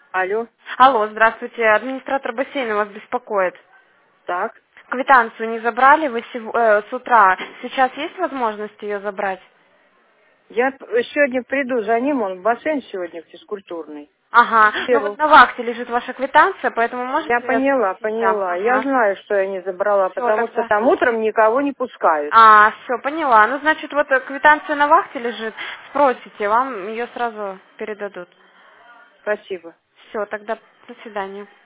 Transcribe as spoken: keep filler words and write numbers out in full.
Алло, Алло, здравствуйте. Администратор бассейна вас беспокоит. так. Квитанцию не забрали вы сев- э, с утра. Сейчас есть возможность ее забрать? Я п- сегодня приду за ним, он в бассейн сегодня физкультурный. Ага. Ну вот Беру. на вахте лежит ваша квитанция, поэтому можете Я ее поняла, спросить там. поняла. Я Ага. знаю, что я не забрала, Все потому что тогда. там утром никого не пускают. А, все, поняла. Ну, значит, вот э, квитанция на вахте лежит. Спросите, вам ее сразу передадут. Спасибо. Все, тогда до свидания.